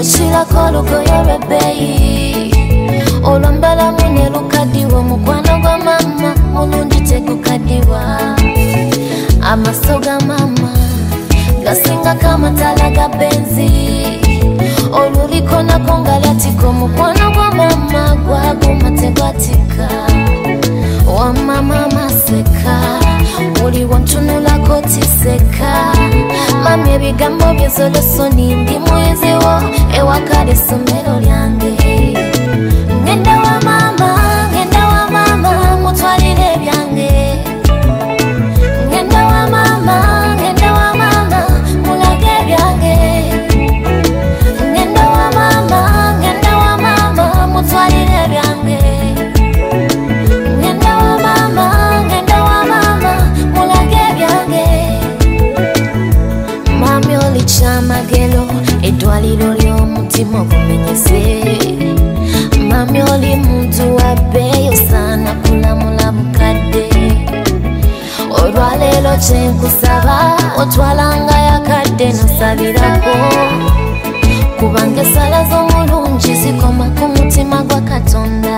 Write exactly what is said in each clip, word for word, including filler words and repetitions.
Oshira kolugo yobebeyi Olambala mune lukadiwa mukwano gwa mama Mulungi tegukadiwa Amasoga mama Gasinga kama talaga benzi Oluliko na kongalatiko mukwano gwa mama Gwaguma tegwatika Wa mama maseka Uli wantunula kotiseka Mami ebigambo byezolosoni ndi mwezi wo Ewakale somero lyange Ngenda wa mama, ngenda wa mama Mutwalire byange Ngenda wa mama, ngenda wa mama Mulage byange Ngenda wa mama, ngenda wa mama Mutwalire byange Ngenda wa mama, ngenda wa mama Mulage byange Mami olichamagelo Edwaliro ly'omutima ogumenyese Mami oli muntu wabeyo sana kulamula mukadde Olwaleero kyenkusaba otwalanga yakadde nosabirako Kubanga essala z'omulungi zikoma ku mutima gwa Katonda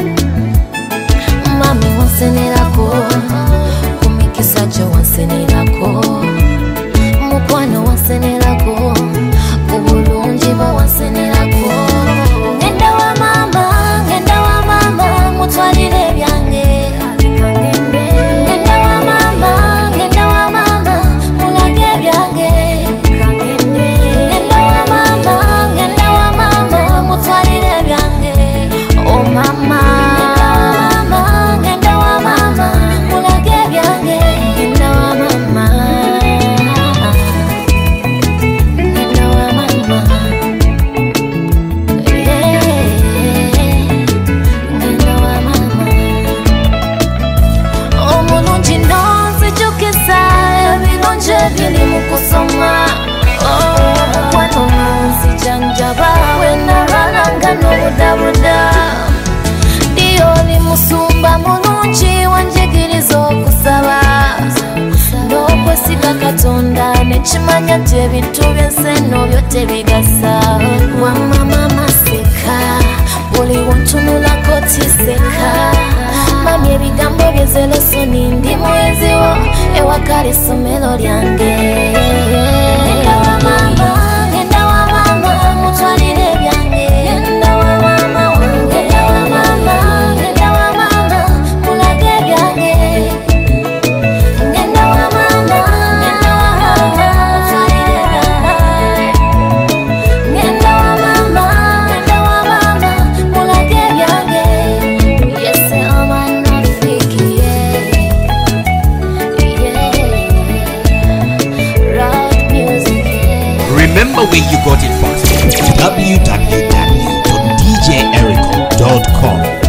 Mami wansenerako ku mikisa gyo wansenerako Mukwano wansenerako ku bulungi bwo wansenerako Ngenda wa mama, ngenda wa mama Mutwalire byange Ngenda wa mama, ngenda wa mama Mulage byange Ngenda wa mama, ngenda wa mama Mutwalire byange Oh mama Ngenda wa mama Mulage byange Ngenda wa mama Ngenda wa mama Ngenda wa mama Omulungi nonzijukisa ebirungi biri mu kusoma Mukwano nonzijanjaba wenabalanga n'obudabuda Ndiyo oli musumba mulungi wanjigiriza okusaba N'okwesiga Katonda nekimanya nti ebintu by'ensi eno byo tebigasa Wa mama maseka buli wantunulako tiseka Mami ebigambo byezolosoni ndi mwezi wo Ewakale essomero lyange Ngenda wa mama, ngenda wa mama Mutwalire byange Ngenda wa mama wange Ngenda wa mama, ngenda wa mama Mulage byange Ngenda wa mama, ngenda wa mama Mutwalire byange Ngenda wa mama, ngenda wa mama Mulage byange Yes, I'm a nafiki, yeah Yeah Rock music, yeah Remember where you got it from w w w dot d j erico dot com